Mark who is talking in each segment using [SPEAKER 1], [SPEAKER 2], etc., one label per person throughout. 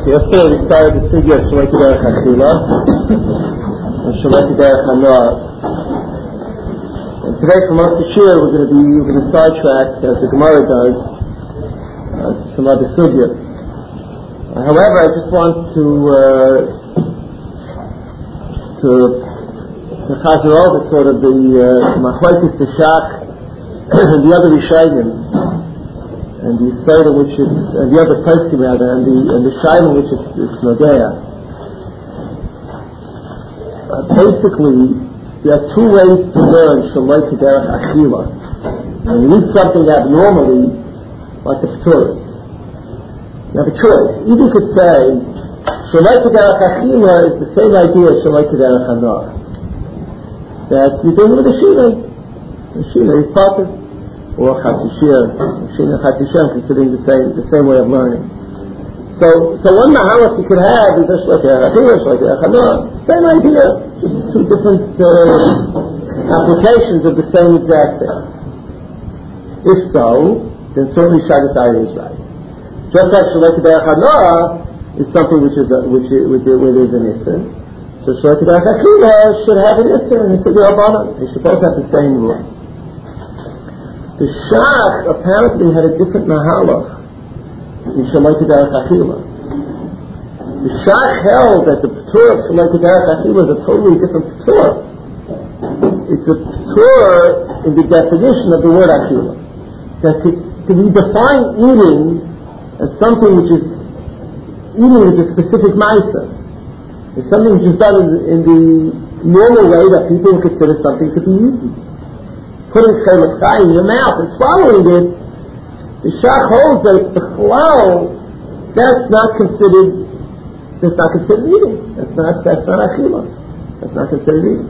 [SPEAKER 1] Yesterday we started the sugya of Shalei Derech Achila and Shalei Derech Hanoah. And today from Moshe Shir we're going to sidetrack, as the Gemara does, some other sugya. However, I just want to chazer over sort of the Machlokes Teshach and the other Rishonim, and the side in which it's, and the other poskim rather, and the side in which it's nogea. Basically, there are two ways to learn Shalei Derech Achila. When you eat something abnormally, like the P'turos, you have a choice. Either you could say Shalei Derech Achila is the same idea as Shalei Derech Hanoah. That you're doing with a shina. The shina is potter. Or Chatzishir, Shina Chatzishir, considering the same way of learning. So one mahalach you could have is Shalei Derech Achila, Shalei Derech Hanoah, same idea, just two different applications of the same exact thing. If so, then certainly Shagas Ayah is right. Just like Shalei Derech Hanoah is something where there's an issur, so Shalei Derech Achila should have an issur, and it's a Rabbanan. They should both have the same rules. The Shach apparently had a different mahalach in Shalei Derech Achila. The Shach held that the P'tur of Shalei Derech Achila is a totally different P'tur. It's a P'tur in the definition of the word Achila. That to be defined eating as something which is eating is a specific ma'isa. It's something which is done in the normal way that people consider something to be eaten. Putting chelik chai in your mouth and swallowing it, the Shach holds that the chalal, that's not considered eating. That's not achila. That's not considered eating.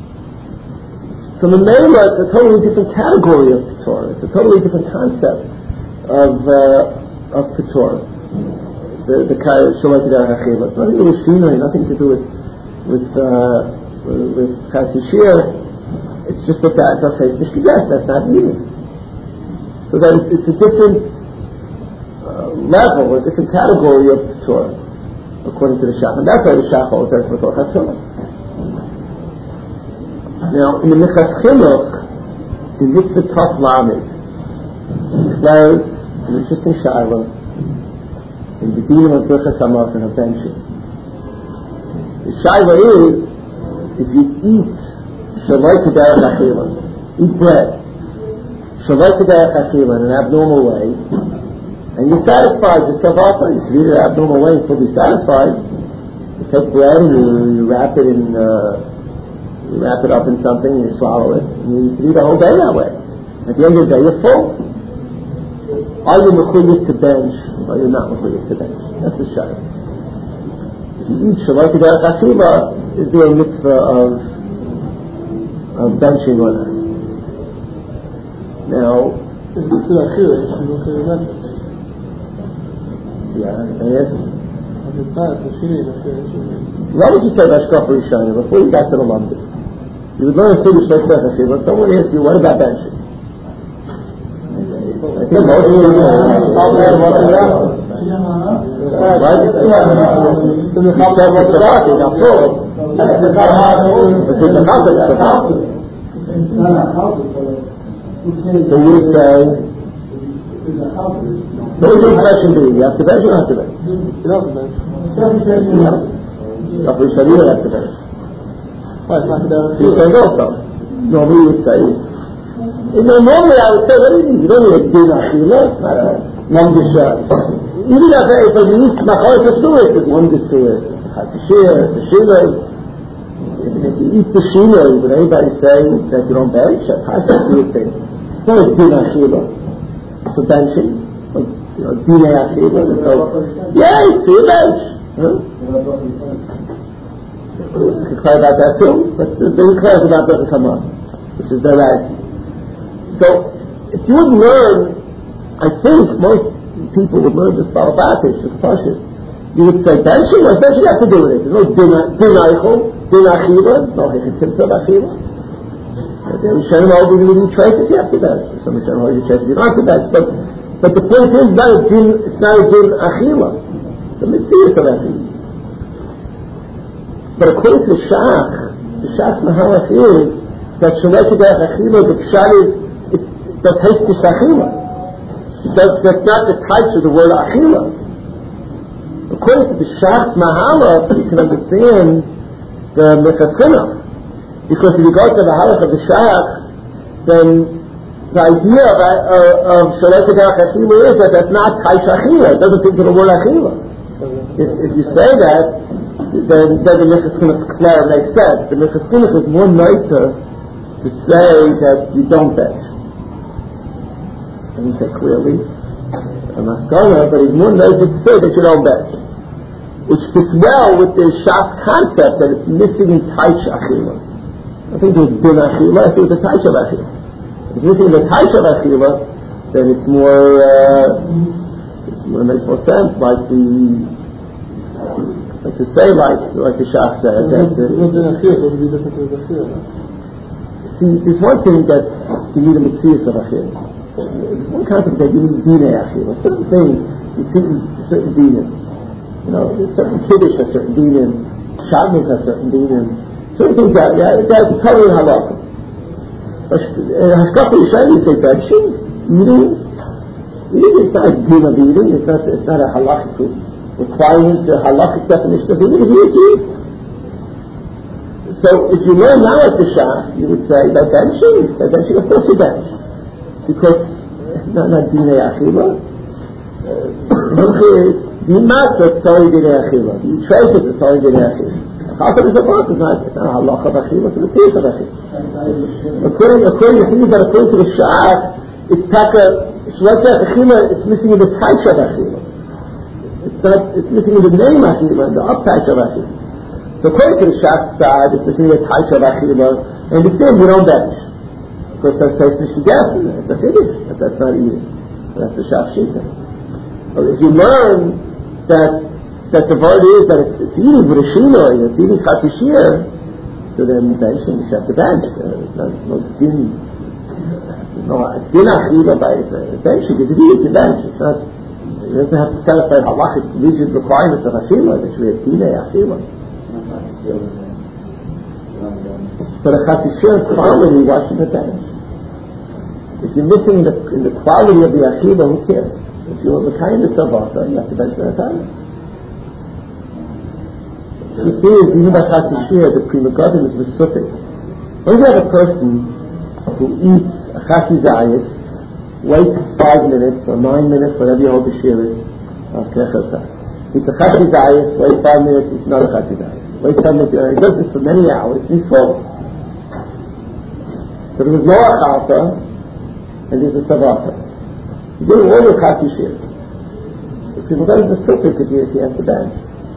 [SPEAKER 1] So the Mela, it's a totally different category of P'tur. It's a totally different concept of P'tur. The Shalei Derech Achila. It's nothing to do with shina, nothing to do with Chatzishir. It's just that they'll say, that's not eating. So that it's a different level, a different category of Torah, according to the Shach. And that's why the Shach holds that's what Torah. Now, in the Minchas Chinuch, the Mitzvah Tov Lamed declares an interesting shaila in the dinim of Birchas Hamazon and of benching. The shaila is, if you eat Shalei Derech Achila, eat bread, Shalei Derech Achila in an abnormal way, and you're satisfied yourself also. You should eat it in an abnormal way and still be satisfied. You take bread and you wrap it up in something and you swallow it, and you can eat the whole day that way. At the end of the day, you're full. Are you mechuyev to bench, or you're not mechuyev to bench? That's the shayla. If you eat Shalei Derech Achila, is there a mitzvah of benching or not? Now, what would you say about Shkaf Rishayim before you got to the Lamdus? You would learn a Sugya Shalei Derech Achila, but someone asked you, what about benching? I think most of you so you would say, what would your impression be? You have to bench or not to bench? You don't have to bench. You have to bench. You say no, so. Normally you would say, normally I would say, what do you need? You don't need a din achila, not a non-dishah. Even if you eat machlokes of suet, there's one-dis to it. Chatzishir, the shila. If you eat the shila, would anybody say that you don't bench? That's a weird thing. It's not a din achila. For benching. Dinei achila. Yeah, it's a bench. You can cry about that too, but the class about that will come up, which is their attitude. So, if you would learn, I think most people would learn this Balabatish, this Pashut. You would say, benching, what does benching have to do with it? There's no din eichel, din achila, no hechitimsa of achila. The Rishonim hold you need traces, you have to bench. Some Rishonim hold you traces, you don't have to bench. But the point is, it's not a din achila. The mitzvah Mitzvah of Achila. But according to the Shach's Mahalach is that Shalei K'derech Achila, the Pshat is, that Hestis Achila. That's not the types of the word Achila. According to the Shach's Mahalach, you can understand the Mechatzina. Because if you go to the Halach of the Shach, then the idea of Shalei K'derech Achila is that that's not types Achila. It doesn't fit to the word Achila. If you say that, then the Mechatzina makes sense. The Mechatzina is more nicer to say that you don't bench. I didn't say clearly, I'm not scholar, but it's more nicer to say that you don't bench. Which fits well with the Shas concept that it's missing in Taish Achila. I think there's Din Achila, I think it's a Taish of Achila. If it's missing the Taish of Achila, then it makes more sense, like to say like the Shas said, that see, there's one thing that you need a Metzias of Achila. There's one concept that you need Dinei Achila. Certain things, you see certain dinim. You know, certain Kiddush has certain dinim, Shabbos has certain dinim. Certain things that totally halakha. Hashkafa Yishayim, you say benching, eating. It's not a din of eating. It's not a halakhic requirement, the halakhic definition of eating. It's eat. So if you learn now at the Shach, you would say that benching, of course you bench. Because not Dinei Achila. The master Tori Dinei Achila. The trace is Tori Dinei Achila. Chafar is a book. It's not a halakha of Achila, it's a Metzias of Achila. According to the Shach, it's taka Shalei K'derech Achila, it's missing in the Taish of Achila. It's missing in the name Achila, the up-Taish of Achila. So according to the Shach's side, it's missing in the Taish of Achila, and it's still you don't bench. Because that's Taish Nishigas, it's a Kiddush, that's not eating. That's the Shach Shita. But if you learn that the word is that it's eating with a shino, it's eating Chatishir, so then benching, you have to bench. No din. No, din Achila by benching, because if you eat, you bench. It's not, you don't have to satisfy halachic rigid requirements of Achila, that should be a Dinei Achila. But a Chatishir quality, why shouldn't it bench? If you're missing in the quality of the Achila, who cares? If you're the kind of Savata, you have to bench the time. You see, even by Chatishir, the Pri Megadim is Mesufik. When you have a person who eats a Chatizayis, waits 5 minutes or 9 minutes, whatever you hold the shir is, eats a Chatizayis, waits 5 minutes, eats another Chatizayis. Waits 5 minutes, he does this for many hours, and he's full. So there was no Achalta, and there's a Savata. He's doing all the Chatishir. The Pri Megadim is Mesufik if he has to bench.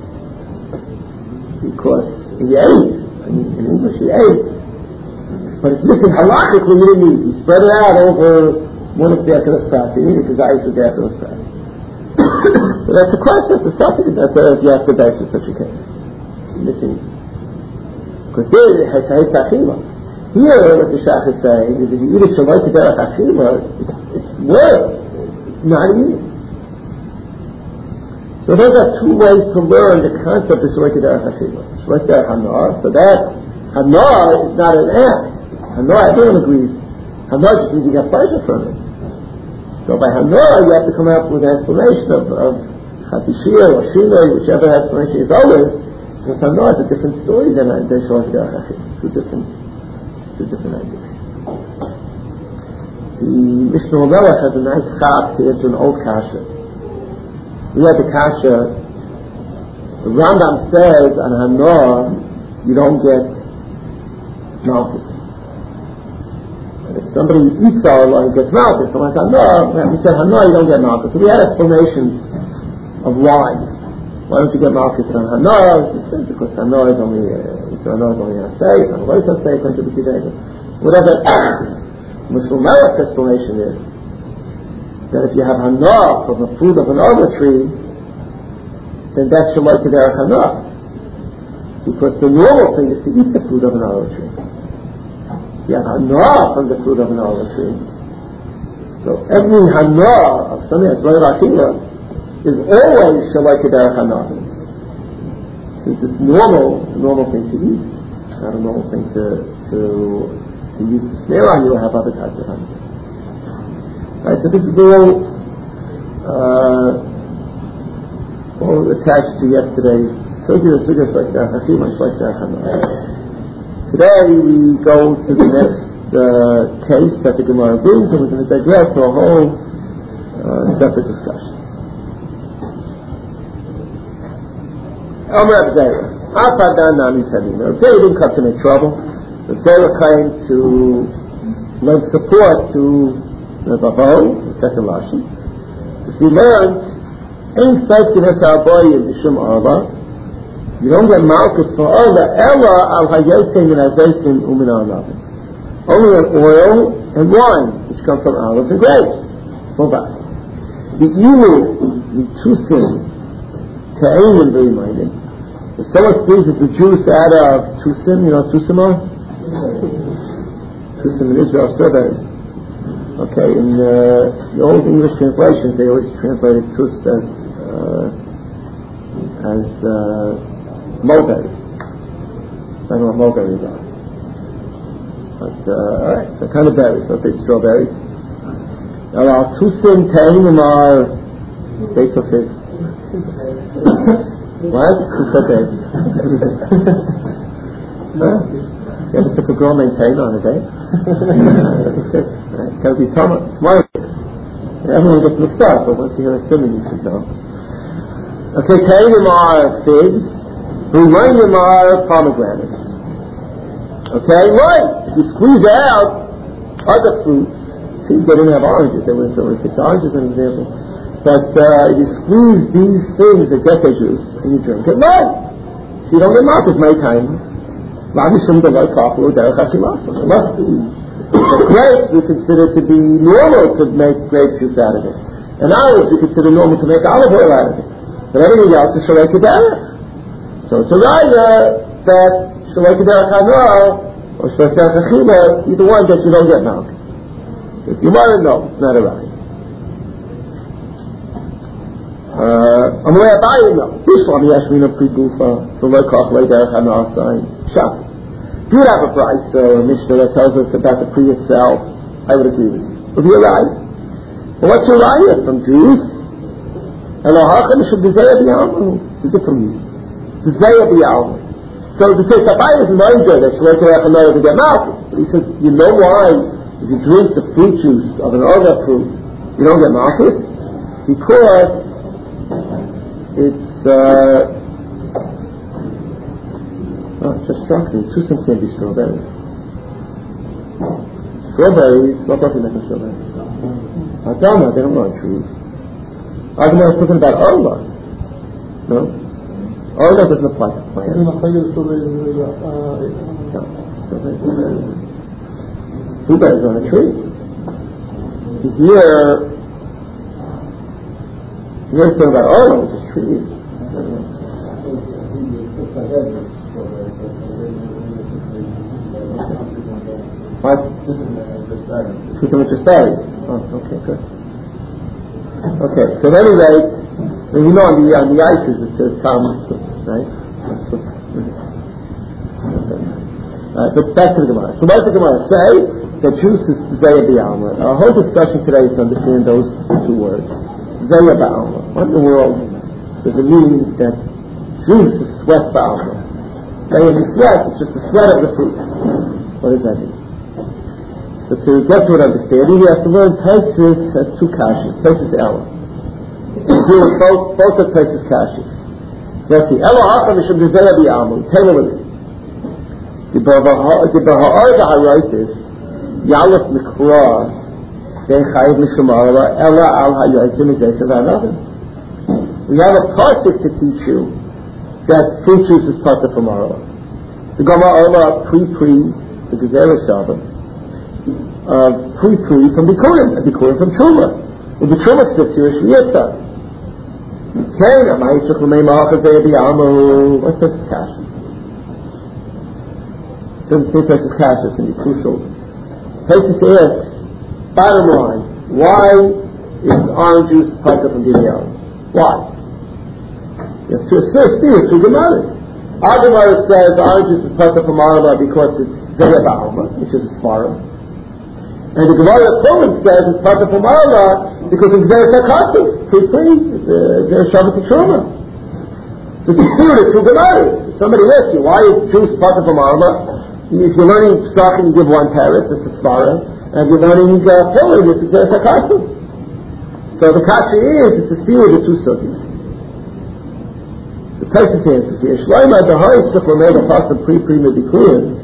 [SPEAKER 1] Because he ate, in English he ate, but it's missing halachically you didn't eat. He spread it out over one of the Akedas Pras. He needed his eyes with the Akedas Pras. So that's the question, that's the subject, that's if you have to bench in such a case. Missing. Because there it has Achila. Here, what the Shach is saying is if you eat a Shalei K'derech Achila, it's worse. It's not eating. So those are two ways to learn the concept of Shalei K'derech Achila. Shalei K'derech Hanar, so that Hanar is not an act. Hanar, everyone agrees. Hanar just means you get pleasure from it. So by Hanar, you have to come up with an explanation of Chatishir or Shinoi, whichever explanation is always. Because Hanar is a different story than Shalei K'derech Achila. Two different ideas. The Mishnah Melech has a nice chap to answer an old kasha. We had the kasha, the Rambam says on Hanar, you don't get malchus. And if somebody eats Allah, he gets malchus. So like Hanar, we said Hanar, you don't get malchus. So we had explanations of why. Why don't you get malchus on Hanar? Because Hanar is only a say, and what is a say, whatever. Muslim Melech's explanation is that if you have Hanar from the fruit of an olive tree, then that's Shalei K'derech Hanar. Because the normal thing is to eat the fruit of an olive tree. You have Hanar from the fruit of an olive tree. So every Hanar of something that's Shalei Achila is always Shalei K'derech Hanar. since it's normal thing to eat, not a normal thing to use to snare on you or have other types of honey. Right, so this is all attached to yesterday's sugyas like that. Today we go to the next case that the Gemara brings, and we're going to digress to a whole separate discussion. Amar Zera, Afadan Nami Tadina. Zera didn't come to make trouble. Zera came to lend support to the Bavo, the second Rashi. As we learned, Ein Saikin Esaboyim B'Shum Arba. You don't get malchus for Arba, Ella Al Hayotim Min Azaytim Umin Arnavim. Only an oil and wine, which come from olives and grapes. Full back. The Ilu, the two sins, Ta'ain and very minded. If someone squeezes the juice out of tusim, you know what tusim are? Tusim in Israel, strawberries. Okay, in the old English translations, they always translated tus as mulberries. I don't know what mulberries are. But, alright, so kind of berries, let's say strawberries. Now, our tusim ta'anim are dates of figs. What? Who said that? Huh? You ever took a girl named Taylor on a date? It's got to be tomorrow. Everyone gets mixed up, but once you hear a simon, you should know. Okay, Taylor are figs. Rumayim are pomegranates. Okay, right. If you squeeze out other fruits, see, they didn't have oranges. They were picked oranges, as an example. But if you squeeze these things that get their juice and you drink it, no. So you don't get malchus my time. Unless the grapes we consider to be normal to make grape juice out of it. And olives we consider normal to make olive oil out of it. But everything else is shalei kederach. So it's a raya that shalei kederach hana or shalei kederach achila, either one that you don't get malchus. If you want to know, it's not a raya. On the way I buy it, no. This one, he asked me to pre-gufa, the low-cost lay derech hana sign. Shop. Do you have a price, Mishnah that tells us about the pre itself? I would agree with you. Would be a raya. Well, what's a raya? From juice? Elohachem should be zayah b'yalma. It's a different meaning. It's zayah b'yalma. So to say Tabai is moider that shalei kederach hana to get malchus. But he says, you know why? If you drink the fruit juice of an other fruit, you don't get malchus? Because it's it just struck me. Two things can be strawberries. Strawberries, what about you making strawberries? Adama, they don't grow on trees. Adama is talking about Orla. No? Orla doesn't apply to plants. No. Blueberries are on a tree. Here it's talking about Orla, which is trees. What? Two which berries. Oh, okay, good. Okay, so at any rate, you know on the ices it says Talmud, right? But back to the Gemara. So what does the Gemara say? That juice is Zayah B'Alma. Our whole discussion today is to understand those two words. Zayah B'Alma. What in the world does it mean that juice is sweat B'Alma? Zayah means sweat, it's just the sweat of the fruit. What does that mean? So to get to an understanding, we have to learn Taisus has two kashas. Taisus Ella. We deal with both of Taisus kashas. So let's see. Ella Hacham Mishum Zayah B'Alma. Taylor with it. The Baha'ar Ba'araitis Yalef Mikra They Chayiv Mishum Arba Ella Al Hayotim Zaysav Anavim. We have a pasuk to teach you that fruit juice is pasuk from Arba. The Gemara Arba pre the Gezerah Shabbat. Pre from Bikurim, and Bikurim from Truma. When the Truma sits here, Shviyata. Kena, Ma'isuk L'mei Ma'achaz Ebi Amu. What's this cash? Doesn't say this cash, it's going to be crucial. Taisus asks, bottom line, why is orange juice part from Dimion? Why? You have two Gemaras. Gemara says orange juice is pasuk from Arba because it's Zeya Ba'alma, which is a Svara. And the Gemara Purim says it's pasuk from Arba because it's Zeya Sakatu, pre-pre, Zeya Shabbat Truma. So the spirit is two Gemaras. Somebody asks you, why is juice pasuk from Arba? If you're learning Pesach and you give one paris, it's a Svara, and you're learning Purim, it's Zeya Sakatu. So the kasha is, it's the spirit of two sugis. The Tosfos answers here, Shloima Dahai Tzuk Lamed Pasuk Pre Medikurim.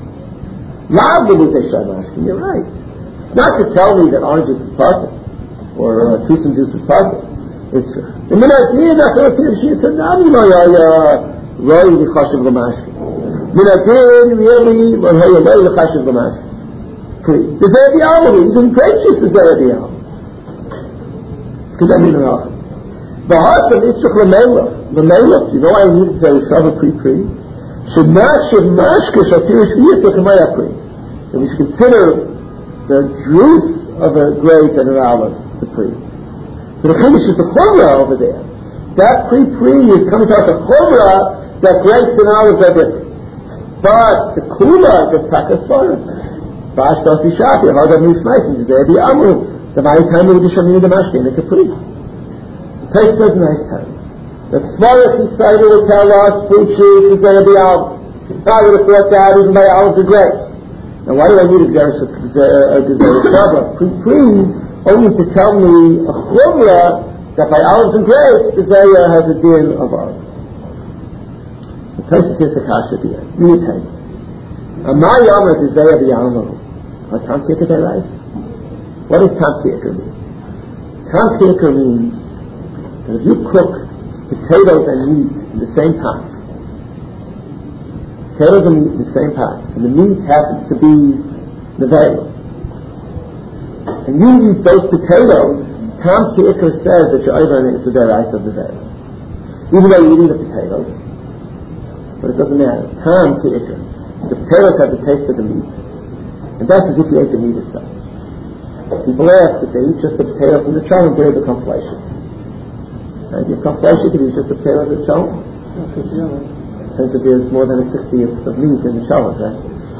[SPEAKER 1] Lav B'Mutei Shamashkin. You're right. Not to tell me that orange juice is pasuk or tusum juice is pasuk. It's the minadin that goes here. She said, "Nami lo ya roi lichashiv l'mashkin." Minadin really lo ya roi lichashiv l'mashkin. The Zaydi Alma, even grape juice is Zaydi Alma. Because I mean enough. The heart of Yitzchak Lamelech. Lamelech, you know why I need to say Shabbat pre-pre? Shemashke Shatirish V'yitzchak Kamaya pre. And we should consider the juice of a grape and an olive, the pre. So the Chumash is the Chumrah over there. That pre-pre is coming out the Chumrah that grapes and olives are different. But the Kula is Takasvara. Bash Dosi Shati, Hagam Yishmaisim, Zaydi Amru, the very time we would Shamini the Mashke and the Capri. Taste does nice time. The Svarah Kisayda will tell us fruit juice is going to be olive. I would have thought that even by olives and grapes. Now why do I need a Gezerah Shabbat? Pre only to tell me a Chumrah that by olives and grapes, Gezerah has a din of olive. The Tosfos is the kasha at the end. You need time. Amar Yomar Gezerah B'Yalma. What Tam Kikar rice? What does Tam Kikar mean? Tam Kikar means that if you cook potatoes and meat in the same pot, potatoes and meat in the same pot, and the meat happens to be nevela, and you eat those potatoes, Tam Kikar says that you're over an Yisudei rice of nevela, even though you're eating the potatoes, but it doesn't matter. Tam Kikar, the potatoes have the taste of the meat, and that's as if you ate the meat itself. People ask if they eat just the potatoes from the cholent, do they become fleshy? And if you become fleshy, can you eat just the potatoes of the cholent? Since if there's more than a 60th of meat in the cholent, right?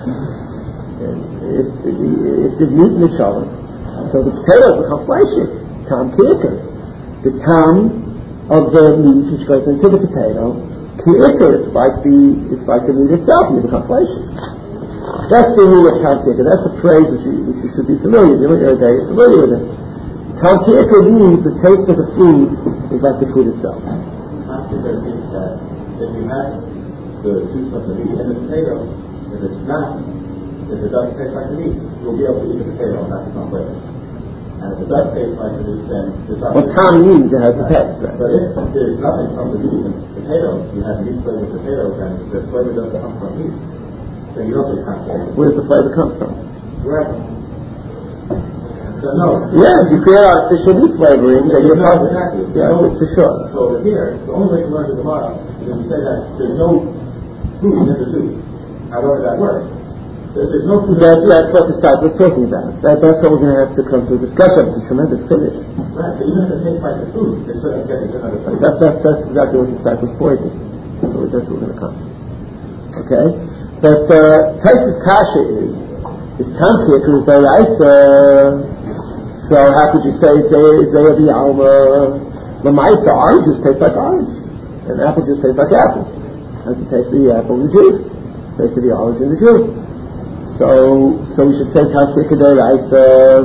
[SPEAKER 1] If there's meat in the cholent, so the potatoes become fleshy. Tam Kikar. The tam of the meat which goes into the potato, Kikar, it's like the meat itself, and you become fleshy. That's the rule of Tam Kikar. That's a phrase which you should be familiar with. You're familiar with it. Tam Kikar means the taste of the food is like the food itself.
[SPEAKER 2] Tam Kikar means that if you have the juice of the meat and the potato, if it doesn't taste like the meat, you'll be able to eat the potato and not become flavor. And if it does taste like the meat, then there's nothing.
[SPEAKER 1] Well, Tam means it has a taste, right?
[SPEAKER 2] But if there's nothing from the meat and potatoes, you have meat flavored potatoes, and the flavor doesn't come from meat. Then you don't get Tam Kikar.
[SPEAKER 1] Where does the flavor come from?
[SPEAKER 2] Wherever. So no.
[SPEAKER 1] Yeah, if you create artificial meat flavoring, then you're positive.
[SPEAKER 2] Exactly.
[SPEAKER 1] Yeah, for sure.
[SPEAKER 2] So here, the only way to learn the Gemara is to say that there's no food in the soup. However that works. So if there's no food
[SPEAKER 1] that's what the start was talking about. That's what we're going to have to come to a discussion. It's a tremendous finish.
[SPEAKER 2] Right, so even if it tastes like the food, it's certainly getting another flavor.
[SPEAKER 1] That's exactly what the start was pointing. That's what we're going to come to. Okay? But Tosfos kasha is Tam Kikar is Daraisa. So how could you say Zeya B'Yalma? L'maisa, orange juice tastes like orange, and apple juice tastes like apple. Has the taste of the apple and the juice, taste of the orange and the juice. So we should say Tam Kikar Daraisa.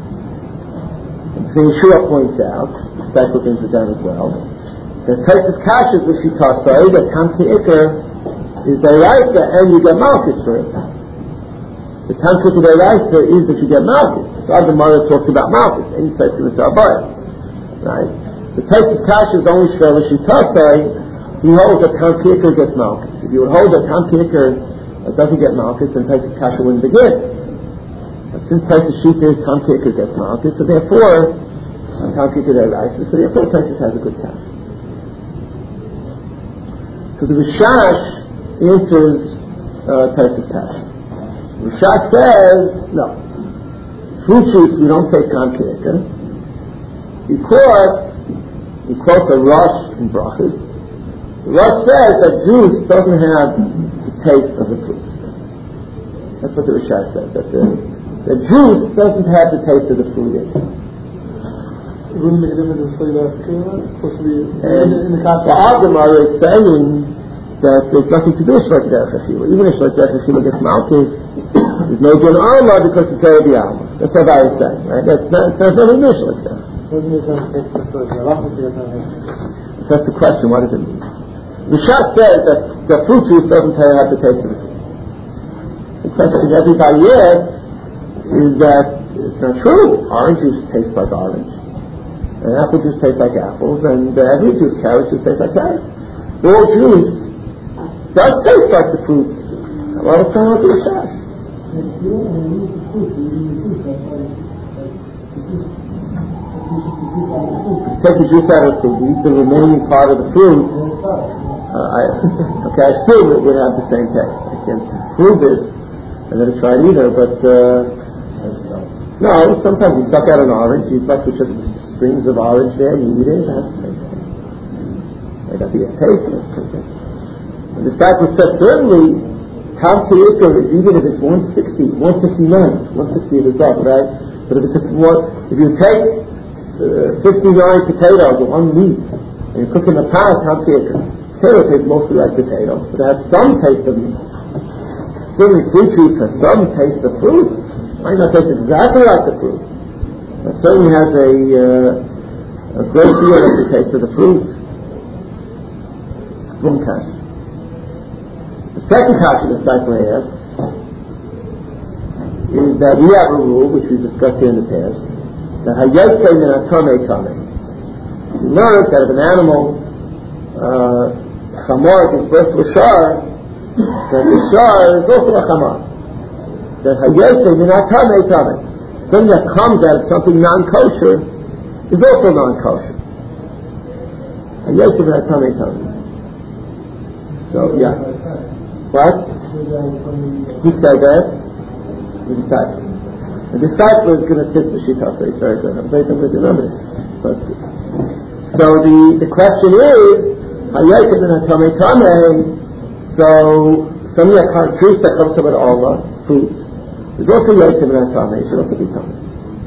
[SPEAKER 1] So Yeshua points out, special things are done as well. The Tosfos kasha is what she taught say that Tam Kikar is Daraisa, and you get malchus for it. The Tam Kikar Daraisa is that you get malchus. So the Gemara talks about malchus, and he says to the Sabayah. Right? The Tosfos kasha is only Shvela Shitasai. He holds that Tam Kikar gets malchus. If you would hold that Tam Kikar doesn't get malchus, then Tosfos kasha wouldn't begin. But since Tosfos Shita is Tam Kikar gets malchus, so therefore Tam Kikar Daraisa, so therefore Tosfos has a good kasha. So the Rishash answers Tosfos kasha. Rishash says, no. Fruit juice, we don't say Tam Kikar, because we quote the Rosh in Brachas, Rosh says that juice doesn't have the taste of the fruit. That's what the Rishonim says, that the juice doesn't have the taste of the fruit in it.
[SPEAKER 3] It wouldn't make a difference in the supposed to be in the context.
[SPEAKER 1] The Gemara is saying that there's nothing to do with Shlek Derech Achila. Even if Shlek Derech Achila gets malchus, there's no Din Alma because it's Tereh B'Alma. That's what I was saying, right? There's nothing new Shlek Derech. That's the question, what does it mean? The Shach says that the fruit juice doesn't have the taste of the fruit. The question everybody asks is that it's not true. Orange juice tastes like orange. And apple juice tastes like apples, and every juice, carrot juice tastes like carrots. All juice does taste like the fruit. A lot of time with the Shach. Take the juice out of the fruit, eat the remaining part of the fruit. I assume it would have the same taste. I can't prove it. I've never tried either, but no, sometimes you suck out an orange, you suck with just strings of orange there, and you eat it, that's the same thing. Might not be a taste, but it's okay. And the disciple said, certainly, Tam Te'ikar, even if it's 160, 159, 160 is up, right? But if you take 59 potatoes or one meat, and you cook in a pan, Tam Te'ikar. Potato tastes mostly like potato, but it has some taste of meat. Certainly fruit juice has some taste of fruit. It might not taste exactly like the fruit. It certainly has a great deal of the taste of the fruit. One kasha. The second kasha the disciple asks is that we have a rule, which we discussed here in the past, that hayotzei min hatamei tamei. We learned that if an animal chamor gives birth to a shar, then the shar is also a chamor. That hayotzei min hatamei tamei. Something that comes out of something non-kosher is also non-kosher. Hayotzei min hatamei tamei. So, yeah. What? Who said that? The disciple. The disciple is going to fit the shita, so it's very good. I'm very good with the numbers. But, so the question is, hayotzei min hatamei tamei. So, something that can't juice that comes from an Allah, fruit, is also hayotzei min hatamei. It should also be tamei.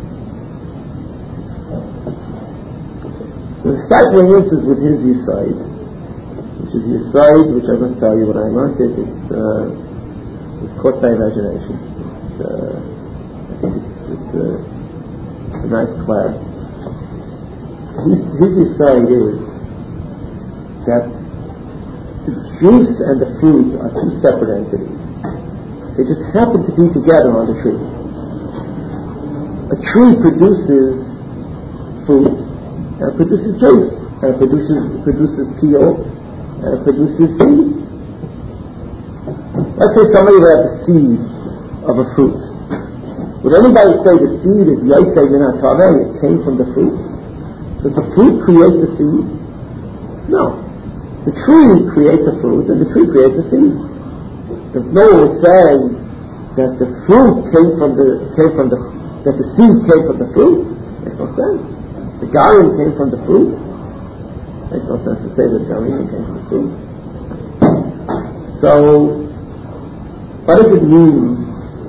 [SPEAKER 1] So the disciple answers with his yesod, which is yesod, which I must tell you when I learned it, it's caught my imagination. I think it's a nice class. His yesod is that the juice and the fruit are two separate entities. They just happen to be together on the tree. A tree produces fruit, and it produces juice, and it produces peel, and it produces seeds. Let's say somebody had the seed of a fruit. Would anybody say the seed is hayotzei min hatamei? It came from the fruit? Does the fruit create the seed? No. The tree creates a fruit, and the tree creates a seed. There's no one would say that the fruit that the seed came from the fruit. Makes no sense. The garim came from the fruit. Makes no sense to say that the garim came from the fruit. So, what does it mean?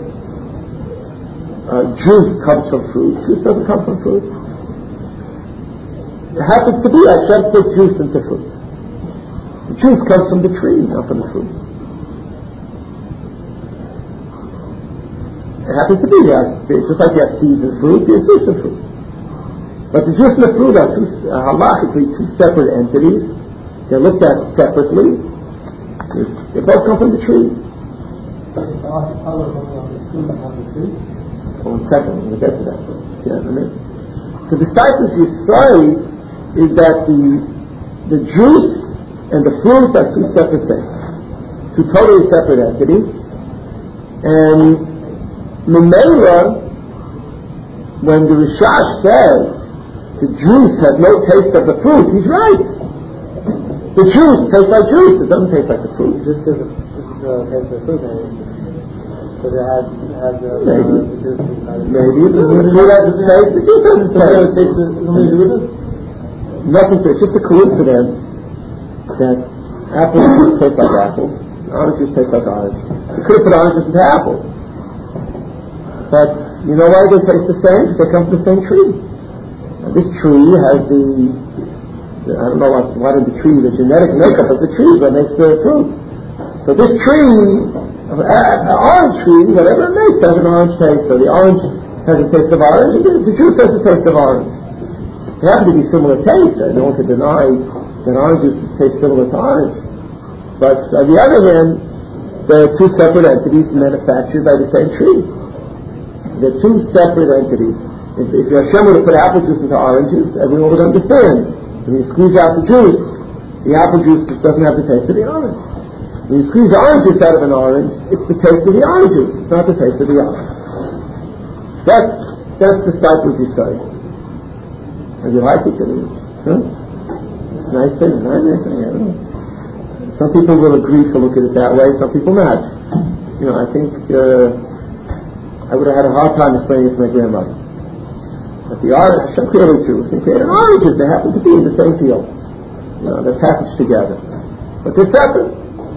[SPEAKER 1] Juice comes from fruit. Juice doesn't come from fruit. It happens to be Hashem put juice into fruit. The juice comes from the tree, not from the fruit. It happens to be just like you have seeds in fruit, there's juice in fruit. But the juice and the fruit are halachically two separate entities. They're looked at separately. They both come from the tree. One second, we'll get to that. So the disciples' yesod is that the juice and the fruit are two separate things, two totally separate entities. And Memela, when the Rishash says the juice has no taste of the fruit, he's right. The juice tastes like juice, it doesn't taste like the fruit.
[SPEAKER 3] It just doesn't taste like fruit, because it has
[SPEAKER 1] maybe.
[SPEAKER 3] the juice inside.
[SPEAKER 1] Maybe the fruit has a taste, the juice has a taste.
[SPEAKER 3] Nothing to do with it?
[SPEAKER 1] Nothing to it, it's just a coincidence that Apple juice tastes like apples. Orange juice tastes like orange. You could have put orange juice into apples. But you know why they taste the same? Because they come from the same tree. Now, this tree has I don't know what in the tree, the genetic makeup of the tree that makes the fruit. So this tree, an orange tree, whatever it makes, has an orange taste. So the orange has a taste of orange, and the juice has a taste of orange. They happen to be similar tastes. No one could deny that orange juice tastes similar to orange. But on the other hand, there are two separate entities manufactured by the same tree. They're two separate entities. If Hashem were to put apple juice into orange juice, everyone would understand. When you squeeze out the juice, the apple juice doesn't have the taste of the orange. When you squeeze the orange juice out of an orange, it's the taste of the orange juice. It's not the taste of the orange. That's the disciples you study. And you like it, huh? Nice thing, right? Nice thing, I don't know. Some people will agree to look at it that way, some people not. I think I would have had a hard time explaining it to my grandmother. But the orange, Hashem created juice and created oranges. They happen to be in the same field. They're packaged together. But they're separate.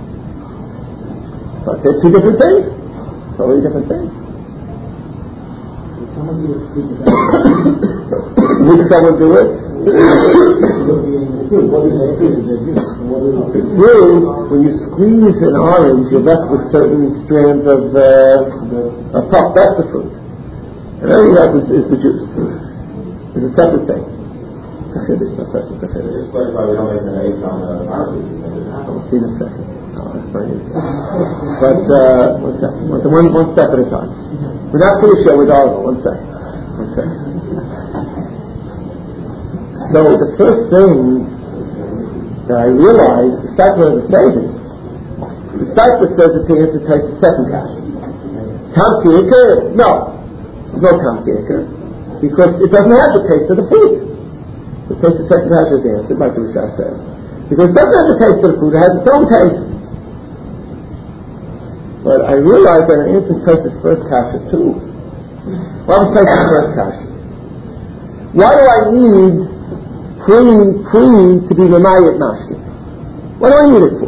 [SPEAKER 1] But they're two different things. Totally different things. Would someone do it? When you squeeze an orange, you're left with certain strands of pulp. That's the fruit. And everything else is the juice. It's a separate thing. This
[SPEAKER 2] explains why we don't make an H on orange juice.
[SPEAKER 1] I'll see in a second. I'll explain it. But one second. One step at a time. We're not finished yet with all. One second. So the first thing that I realized, the disciple of the Savior, the disciple says that he has to taste the second kasha. Kamkirka? No. There's no kamkirka. Because it doesn't have the taste of the food. The taste of the second kasha is answered, like the Rishah said. Because it doesn't have the taste of the food, it has its own taste. But I realized that an answer tastes the first kasha too. Why was taste the first kasha? Why do I need pre to be Mamayat Mashkin? What do I need it for?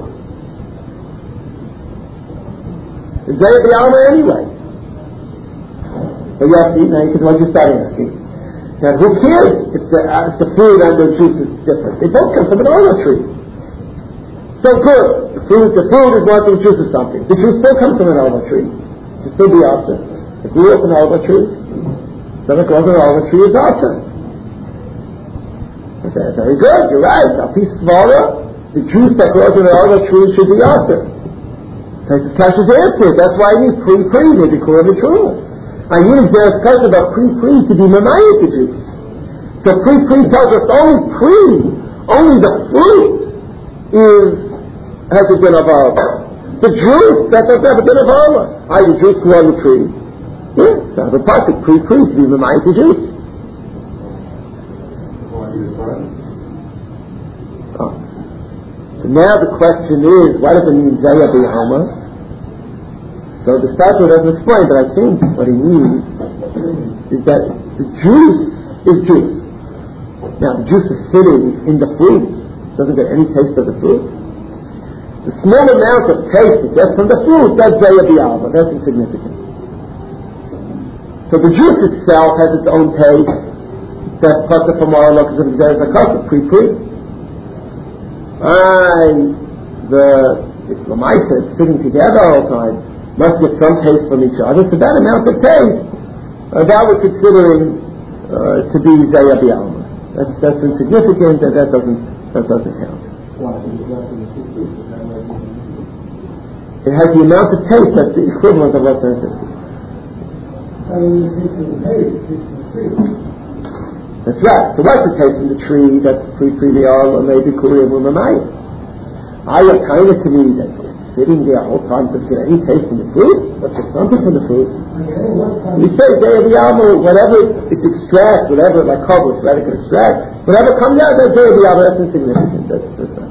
[SPEAKER 1] It's Zayah B'Alma anyway. But you have to eat now, you can what you start asking. Now who cares if the food and the juice is different? They both come from an olive tree. So good. The food is one thing, the juice is something. The juice still comes from an olive tree. It still be awesome. If we open an olive tree, then it goes an olive tree is awesome. Okay, very good, you're right. Now, piece of Svara, the juice that grows in an olive tree should be awesome. This kasha's answered. That's why I need pre, maybe call it true. I need Xeris kasha about pre to be mamayat the juice. So pre tells us only the fruit has a din of arva. The juice, that doesn't have a din of arva. The juice grew on the tree. Yeah, sounds a perfect pre to be mamayat the juice. So now the question is, what does it mean Zayah B'Alma? So the statue doesn't explain, but I think what he means is that the juice is juice. Now the juice is sitting in the fruit, doesn't get any taste of the fruit. The small amount of taste it gets from the fruit, that's Zayah B'Alma, that's insignificant. So the juice itself has its own taste, that's Pasuk from our looks of Xeris HaKasha, pre. If Lamaisa is sitting together all the time, must get some taste from each other. So that amount of taste, that we're considering to be Zayah B'Alma. That's insignificant, and that doesn't count. It has the amount of taste that's the equivalent of what's in it. That's right. So what's the taste in the tree? That's pre or maybe Kuriya Mumamaya. Ayah kind of to me that sitting there all the time doesn't get any taste in the fruit, but there's something from the fruit. We say Zayah B'Alma, whatever it extracts, whatever like cobblers, right, it can extract, whatever comes out, that's Zayah B'Alma, that's insignificant. That's right.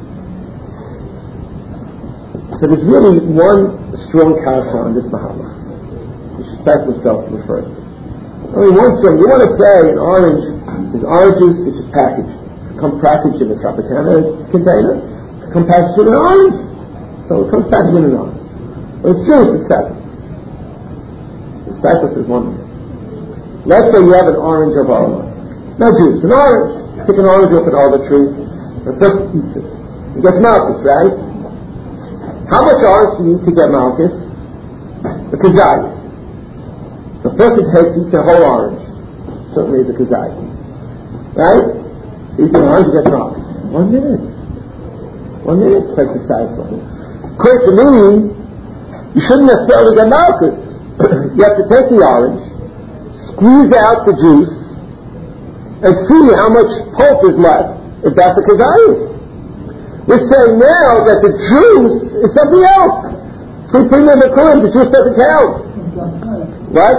[SPEAKER 1] So there's really one strong kasha on this mahalach, which is Pesach itself refers to. Only one strong. You want to say an orange is orange juice which is packaged. It comes packaged in a Tropicana container. compared to an orange. So it comes back to an orange. When it's juice, it's 7. The cypress is 1 minute. Let's say you have an orange or banana. Now juice, an orange. Take an orange off an olive tree, and first eats it. You get malchus, right? How much orange do you need to get malchus? The kazayis. The person eats a whole orange. Certainly the kazayis. Right? Eats an orange, you get malchus. 1 minute. 1 minute to take the cycle. According to me, you shouldn't necessarily get malchus. You have to take the orange, squeeze out the juice, and see how much pulp is left, if that's a kazayis. We're saying now that the juice is something else. The juice doesn't count. What?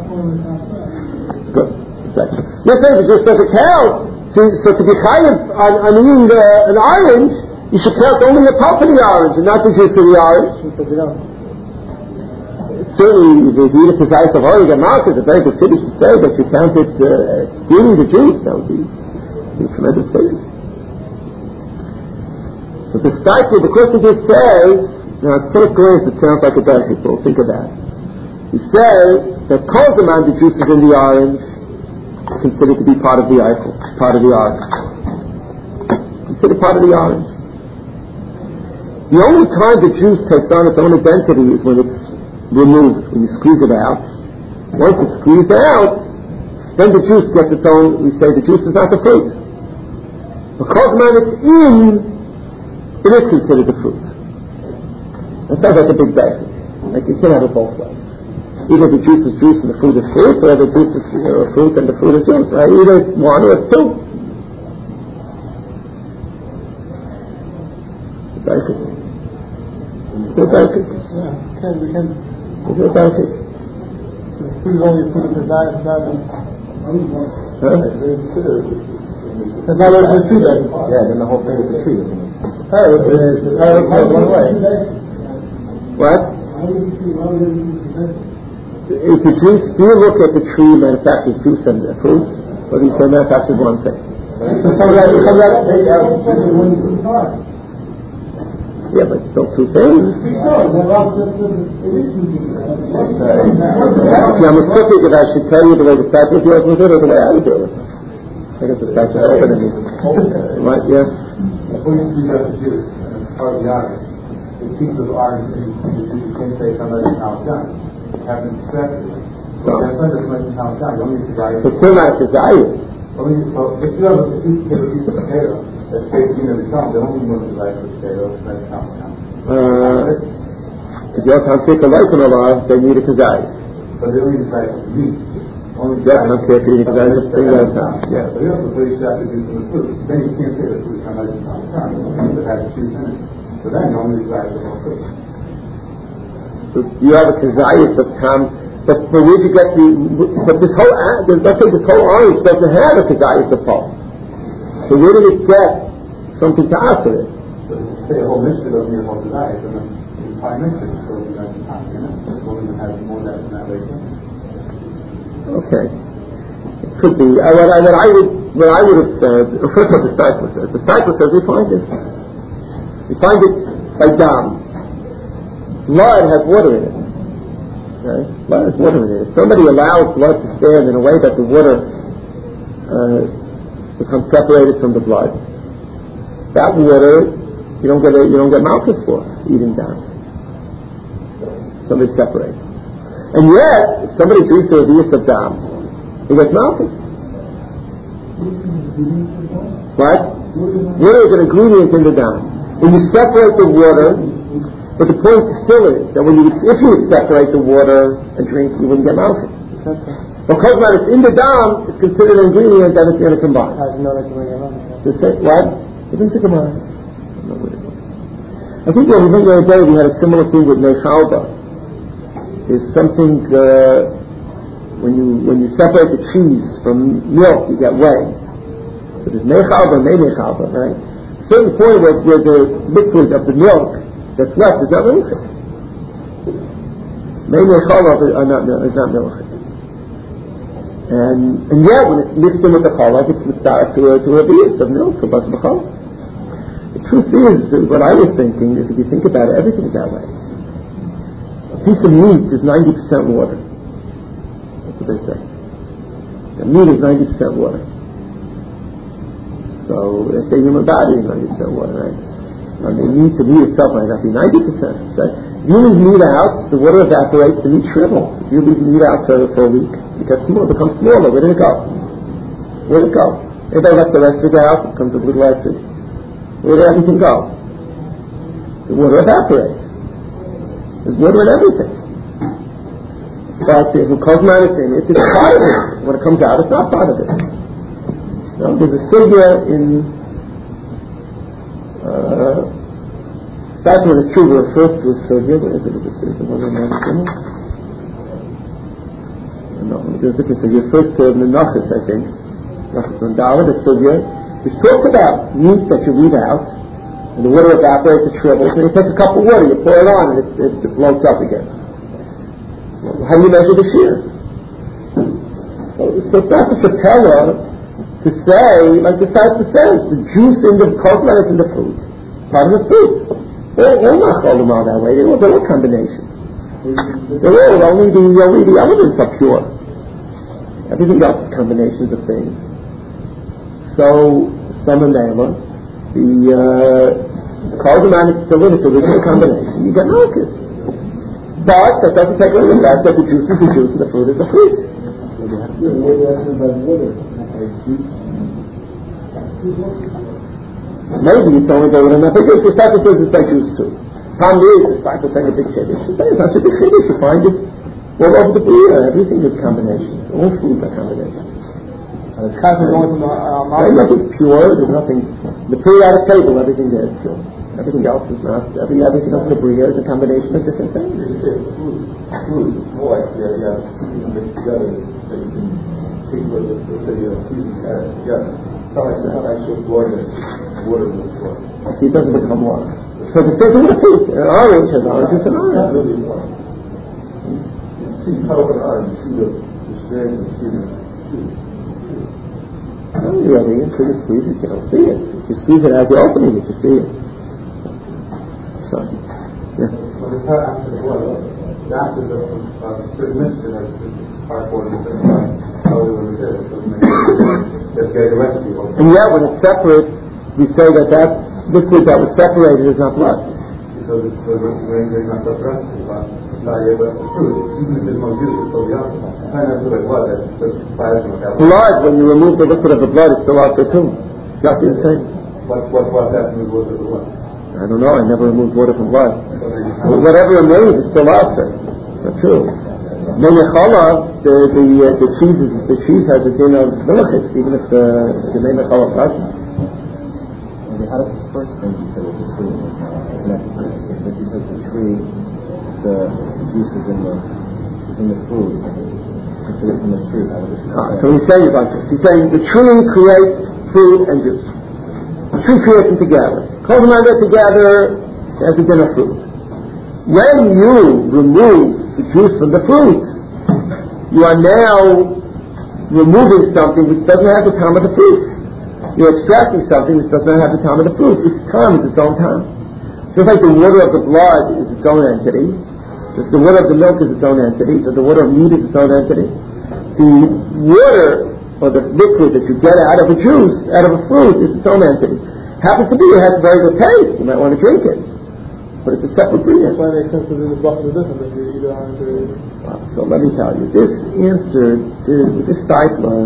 [SPEAKER 1] Good. You're saying the juice doesn't count. So to be chayav on eating an orange, you should count only the pulp of the orange and not the juice of the orange. Certainly, if you eat a kazayis of orange and malchus, it's a very good finish to say that you count it excluding the juice. That would be a tremendous finish. So the cycle, the question here says, now at first glance it sounds like a dark people. Think of that. He says that kol zaman the juice is in the orange, considered to be part of the eichel, part of the orange. Considered part of the orange. The only time the juice takes on its own identity is when it's removed, when you squeeze it out. Once it's squeezed out, then the juice gets its own, we say the juice is not the fruit. Because man it's in, it is considered the fruit. That sounds like a big bag. Like you can't have it both ways. Either the juice is juice and the fruit is fruit, or the juice is fruit and the fruit is juice. Right? Either it's one or it's two. Very good. Very good.
[SPEAKER 3] Yeah, we can.
[SPEAKER 1] Is it very good?
[SPEAKER 3] Fruit is only fruit of the diet, not it's not like the tree then.
[SPEAKER 2] Yeah, then the whole thing is a tree.
[SPEAKER 3] It's one way.
[SPEAKER 1] What? If the juice, do you look at the tree manufactures juice and fruit, or do you say manufactures one thing? Yeah, but it's still two things. I'm a skeptic if I should tell you the way the statue deals with it or the way I would deal with it. I guess the statue is open to me. Right, yeah?
[SPEAKER 2] Before you do that juice, and it's part of the orange, the piece of orange, you can say somebody counts down. You haven't extracted it. So that's why there's much counts down. You only need to buy it.
[SPEAKER 1] It's still not a kazayis.
[SPEAKER 2] Well, if you have a piece of potato that's shaped in the tongue, they only want to buy the potato, that's counts down.
[SPEAKER 1] If you're going to take a life in a lot, they need a kazayis.
[SPEAKER 2] But they only decide to meat.
[SPEAKER 1] Yeah, I'm okay if you need a kazayis, just bring that down. Yeah.
[SPEAKER 2] But you also put extracted juice in the fruit. Then you can't say the fruit somebody counts down. It has juice in it. So then you only decide the whole fruit.
[SPEAKER 1] So you have a kazayis of tam, but where did you get the? But this whole, let's say this whole orange doesn't have a kazayis of pulp. So where did it get something to answer it?
[SPEAKER 2] But if you say a whole mixture doesn't need a whole kazayis, then the entire mixture is still the time. It doesn't have more than that way.
[SPEAKER 1] Okay, it could be. What I would have said. First, what the disciple says. The disciple says we find it. We find it by dam. Blood has water in it. Okay? Blood has water in it. If somebody allows blood to stand in a way that the water becomes separated from the blood, that water you don't get malchus for eating down. Somebody separates. And yet, if somebody drinks a revius of dam, he gets malchus. What? Water is an ingredient in the dam. When you separate the water, but the point still is that if you would separate the water and drink, you wouldn't get malchus. Because when it's in the dam, it's considered an ingredient that it's going to combine. Just say, what? It doesn't combine. I think when we went the other day, we had a similar thing with mechalba. There's something, when you separate the cheese from milk, you get whey. So there's mechalba and mechalba, right? A certain point where the liquid of the milk that's left is not milk. Mechalba is not milk. And yet, when it's mixed in with the challah, it's mixed to a revius of milk, of basmachal. If The truth is, what I was thinking is, if you think about it, everything is that way. A piece of meat is 90% water. That's what they say. The meat is 90% water. So they say human body is 90% water, right? And the meat itself might not be 90%. So if you leave meat out, the water evaporates, the meat shrivels. If you leave meat out for a week, it becomes smaller. Where did it go? Where did it go? If I left the rest of it out, it becomes a little acid. Where did everything go? The water evaporates. There's water in everything. But if it comes out of it, it's part of it. When it comes out, it's not part of it. No, there's a sugya in Statement is true, we're first to a sugya. What is it? Is the one in the No, there's a different sugya. First to Menachos, I think. Menachos Mandala, the sugya, which talks about meat that you leave out, and the water evaporates, it shrivels, and you take a cup of water, you pour it on, and it floats up again. How do you measure the shear? So it's not such a pella to say, like the Sifra says, the juice in the cosmetics in the fruit, part of the fruit. All not called them all that way. They're all combinations. They're all only the elements are pure. Everything else is combinations of things. So some amela, the cosmetic is still in its original combination. You get naucus. But that doesn't take away the fact that the juice is the juice and the fruit is the fruit. Maybe it's only going enough. But the Sifra says it's by juice too. Problem is, it's 5% a big chiddush. It's not such a big chiddush. You find it all over the Bria. Everything is combination. All foods are combinations.
[SPEAKER 3] And it's kind of going from
[SPEAKER 1] nothing's pure. There's nothing. The periodic table, everything there is pure. Everything else is not. Everything else in the Bria is a combination of different things.
[SPEAKER 2] Food. It's more like mixed together. So you can take what the city of food and add it together. It's not like actual water. Water with water.
[SPEAKER 1] See, it doesn't become water. So the same thing with fruit. An orange has oranges and orange.
[SPEAKER 2] Really water. You see color in orange, you see the strands, you see the juice.
[SPEAKER 1] Not really. Until you squeeze it, you don't see it. If you squeeze it as you're opening it, you see it. So, yeah.
[SPEAKER 2] Well, it's not after the water. After the spirit mixture, like part water, how it was there. Let's get the recipe.
[SPEAKER 1] And yet, when it's separate, we say that liquid that was separated is not blood.
[SPEAKER 2] Because it's not the recipe, but the fruit, even if there's no juice, it's still the opposite. It's not necessarily blood, that's just plasma.
[SPEAKER 1] Blood, when you remove the liquid of the blood, it's still also too. It's not the same.
[SPEAKER 2] What's happening with water to blood?
[SPEAKER 1] I don't know, I never removed water from blood. Whatever remains is still also. It's not true. Menechala, the cheese has a din of milachis, even if the menechala doesn't.
[SPEAKER 4] How does the first thing you said with the tree connect to this? Because you said the tree, the juice is in the food, and it's considered from the tree.
[SPEAKER 1] So he's saying a bunch of this. He's saying the tree creates fruit and juice. The tree creates them together. Close them together as a din of fruit. When you remove the juice from the fruit, you are now removing something which doesn't have the time of the fruit. You're extracting something which does not have the time of the fruit. Its time is its own time. Just like the water of the blood is its own entity, just the water of the milk is its own entity, so the water of meat is its own entity. The water or the liquid that you get out of a juice, out of a fruit, is its own entity. Happens to be it has a very good taste. You might want to drink it, but it's a separate ingredient.
[SPEAKER 3] That's why it makes sense to do the bucket is different than you eat it on the.
[SPEAKER 1] So let me tell you, this answer, this Sifra,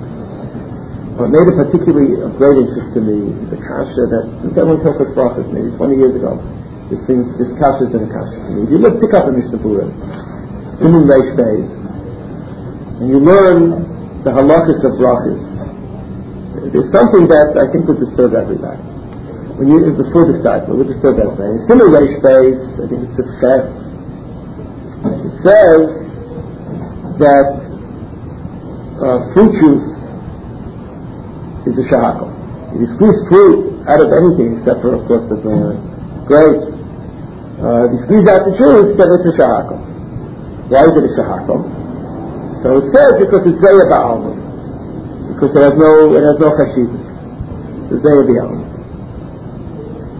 [SPEAKER 1] what made it particularly of great interest to me is the kasha that, since everyone took us brachas maybe 20 years ago, this kasha has been a kasha to me. If you pick up a Mishnah Berurah, Siman Reish Beis, and you learn the halachas of brachas, there's something that I think would disturb everybody. Before the Sifra, would disturb everybody. Siman Reish Beis, I think it's the best. It says that fruit juice is a shahakal. If you squeeze fruit out of anything, except for, of course, the grapes, if you squeeze out the juice, then it's a shahakal. Why is it a shahakal? So it says because it's zayah ba'alma. Because it has no chashivas. It's zayah ba'alma.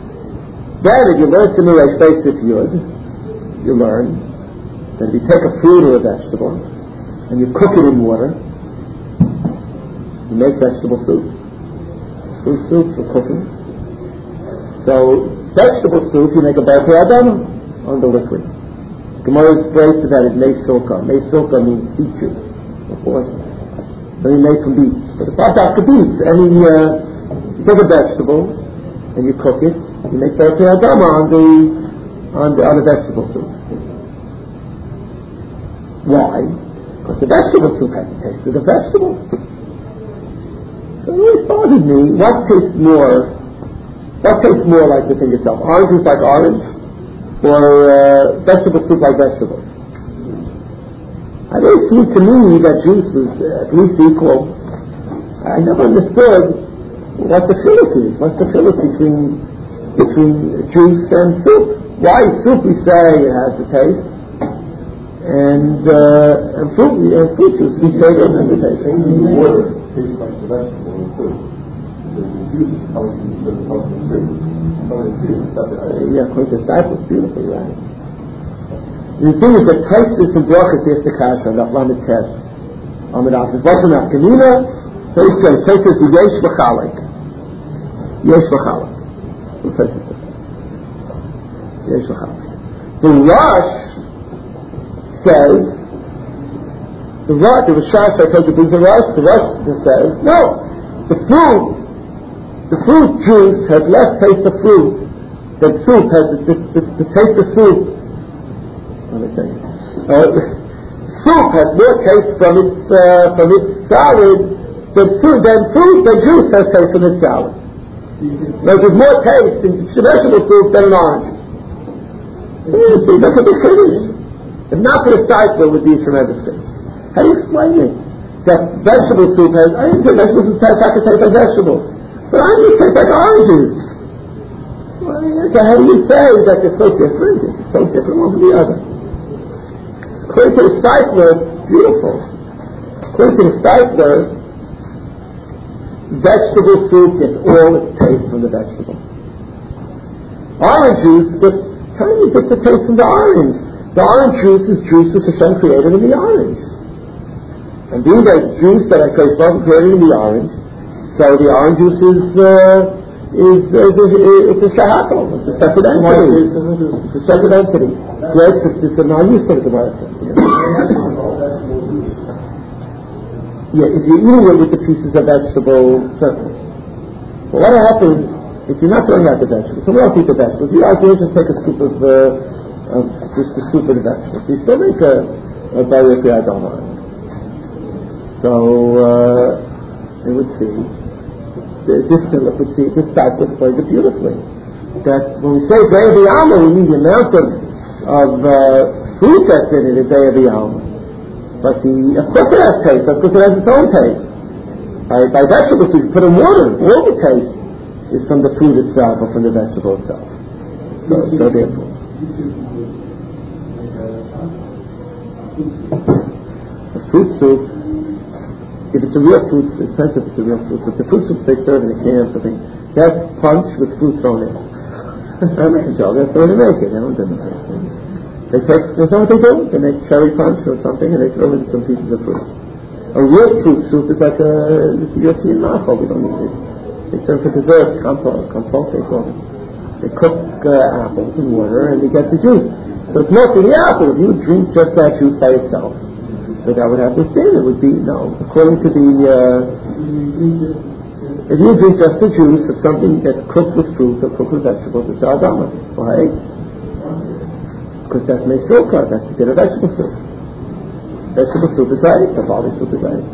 [SPEAKER 1] Then if you learn Simei Reish Beis Yud, you learn that if you take a fruit or a vegetable and you cook it in water, you make vegetable soup. Fruit soup for cooking. So vegetable soup, you make a Berkei Adama on the liquid. Gemara's phrase to that is Mei Silka. Mei Silka means beet juice, of course. So you make from beets. But it's not after beets. You take a vegetable and you cook it, you make Berkei Adama on the vegetable soup. Why? Because the vegetable soup has the taste of the vegetable. So it always bothered me, what tastes more like the thing itself? Orange juice like orange, or vegetable soup like vegetable? It always seemed to me that juice was at least equal. I never understood what the philip is. What's the philip between juice and soup? Why soup we say it has the taste, and fruit juice we say it doesn't have the taste.
[SPEAKER 2] Water tastes like the vegetable and food. The juice is coming from the tree.
[SPEAKER 1] According to disciples, beautifully, right? The thing is that Taisus and Brachas is the Kasha, and Lamed Tes, Amid Ashes. What's the Nafkamina? Taisus is the Yesh V'Chalek. Yesh V'Chalek. Yesh V'Chalek. The Rosh says, the Rashash, I told you, brings the Rosh says, no, the fruit juice has less taste of fruit than soup has the taste of soup. Soup has more taste from its salad than juice has taste from its salad. Now there's more taste in vegetable soup than in orange. See, that's a big finish. If not for the cycle, it would be a tremendous thing. How do you explain it? That vegetable soup has, I didn't say vegetable soup has taste like vegetables, but oranges taste like oranges. Well, so how do you say that they're so different? It's so different one from the other. According to the Steipler, it's beautiful. According to the Steipler, vegetable soup gets all its taste from the vegetable. Orange juice gets tiny bits of taste from the orange. The orange juice is juice which Hashem created in the orange. And being that juice that I created in the orange, so the orange juice it's a shahakal, it's a separate entity. It's a separate entity. Yes, it's a non-use of the Gemara. Yeah, if you're eating it with the pieces of vegetable, certainly. But what happens if you're not throwing out the vegetables? Someone else eat the vegetables. You just take a scoop of just the soup of the vegetables. You still make a Berkei Adama. So it would see. This type explains it beautifully. That when we say Zeh B'Yalma, we mean the amount of fruit that's in it is Zeh B'Yalma. But of course it has taste. Of course it has its own taste. By vegetables, you put in water. All the taste is from the fruit itself or from the vegetable itself. So therefore. A fruit soup, if it's a real fruit, it depends if it's a real fruit soup. The fruit soup they serve in a can or something, that's punch with fruit thrown in. That's a joke. That's the way they make it. They don't do anything. They know what they do? They make cherry punch or something and they throw in some pieces of fruit. A real fruit soup is like a European mafia. We don't need it. They serve for dessert, compote they call it. They cook apples in water and they get the juice. So it's mostly the apple. If you drink just that juice by itself, so that would have this thing. It would be, no. According to the, if you drink just the juice of something that's cooked with fruit or cooked with vegetables, it's Adama. Why? Because that's Mesilka. That's to get a vegetable soup. Vegetable soup is right. The barley soup is right.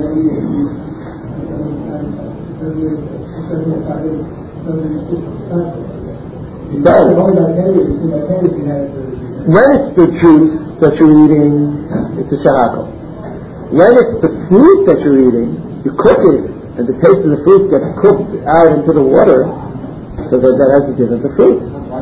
[SPEAKER 1] It does. When it's the juice that you're eating, it's a shahakal. When it's the fruit that you're eating, you cook it, and the taste of the fruit gets cooked out into the water, so that has the difference of fruit.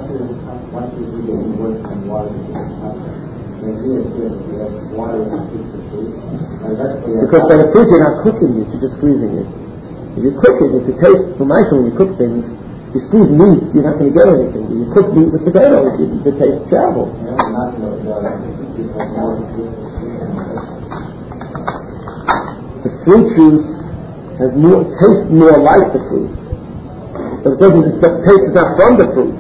[SPEAKER 1] Because by the fruit you're not cooking it, you're just squeezing it. If you cook it, if you taste, for myself when you cook things, you squeeze meat, you're not going to get anything. You cook meat with potatoes, the taste travels. The fruit juice tastes more like the fruit, but it doesn't. The taste is not from the fruit.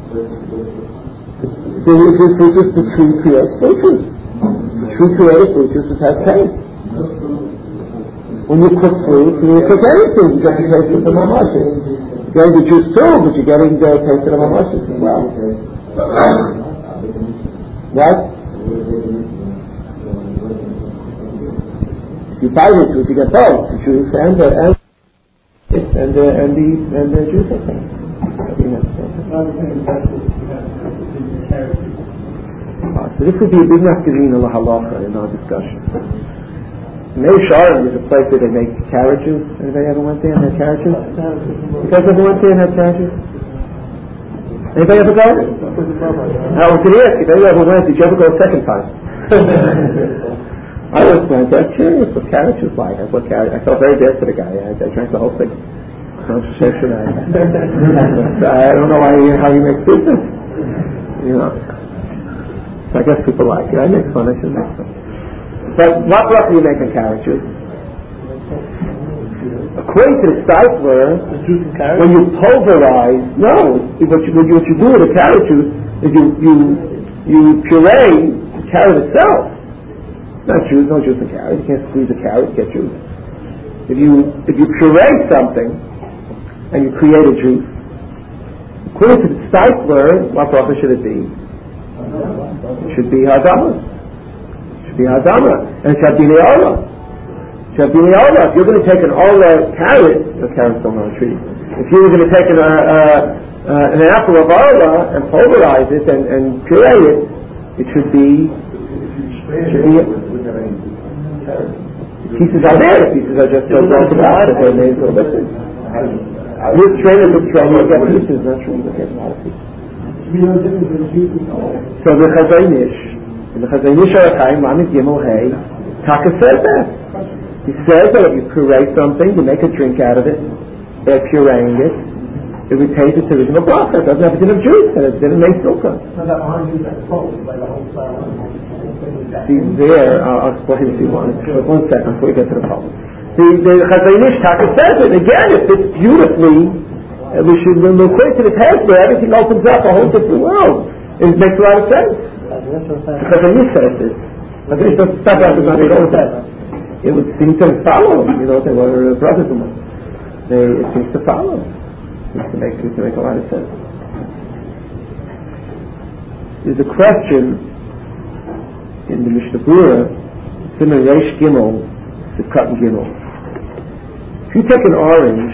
[SPEAKER 1] The fruit juice, the tree creates fruit juice. The tree created fruit juice which has taste. When you cook fruit, when you cook anything, you get the taste of the mamashes. You're getting the juice too, but you're getting the taste of the mamashes as well. What? If you buy the juice, you get both the juice and the juice. So this would be a big nafkarina lahalacha in our discussion. Meir Sharon is a place where they make carrot juice. Anybody ever went there and had carrot juice? You guys ever went there and had carrot juice? Anybody ever go? I was going to ask if anybody ever went. Did you ever go a second time? I was went. I'm curious what carrot juice like. I felt very bad for the guy. I drank the whole thing. I don't know how he makes business. So I guess people like it. I make fun. I should make fun. But what bracha do you make on carrot juice? According to the Steipler, when you pulverize, what you do with the carrot juice is you puree the carrot itself. Not juice, no juice in carrot. You can't squeeze a carrot to get juice. If you puree something and you create a juice, according to the Steipler, what bracha should it be? It should be Hadama. And it should be Leola. If you're going to take an Ola carrot, the carrots don't on a tree. If you were going to take an apple of Ola and pulverize it and puree it, it should be pieces are there. The pieces are just so broken out that they're made so liquid. This strain is strong. You get pieces, not true. You get a lot of pieces. So the Chazaynish. In the Chazaynish Arachaim, Lamed Gimel Hey, Taka says that. He says that if you puree something, you make a drink out of it, by pureeing it, it retains its original bracha. It doesn't have a din of juice, and it didn't make sukkah.
[SPEAKER 3] So that orange juice that's cold, like the whole flower.
[SPEAKER 1] See, there, I'll explain if you want. But 1 second before we get to the problem. The Chazaynish Taka says it. Again, it fits beautifully. When we're equate to the test where everything opens up a whole different world. It makes a lot of sense. Because when you said this, it would seem to follow. They were brothers in them. It seems to follow. It seems to make a lot of sense. There's a question in the Mishnah Berurah, Siman Reish Gimel, Sikat and Gimel. If you take an orange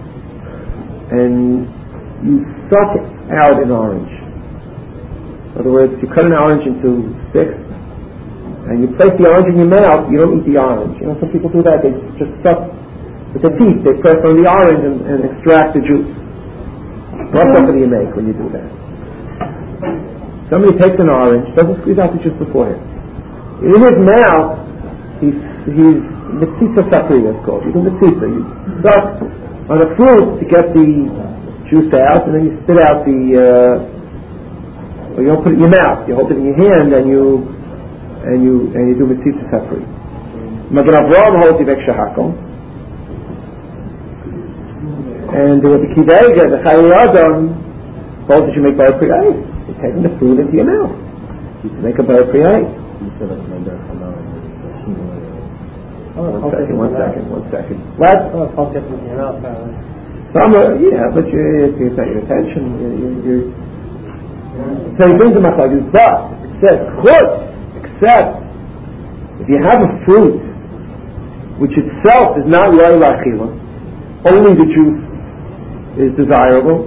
[SPEAKER 1] and you suck out an orange, in other words, you cut an orange into sticks, and you place the orange in your mouth, you don't eat the orange. Some people do that, they just suck with their teeth, they press on the orange and extract the juice. What bracha do you make when you do that? Somebody takes an orange, doesn't squeeze out the juice beforehand. In his mouth, he's Mitzitza Sakri, that's called. You do Mitzitza. You suck on a fruit to get the juice out, and then you spit out you don't put it in your mouth. You hold it in your hand, and you do Mitzitza Sakri. Magen Avraham holds Yivek Shahakol. And the Kidega, the Chayei Adam, holds that you make Bar Priyai. You're taking the food into your mouth. You can make a Bar Priyai. One second. What? Yeah, but you're paying attention. So he brings the machlokes, but it says chutz, except if you have a fruit which itself is not roi l'achila, only the juice is desirable,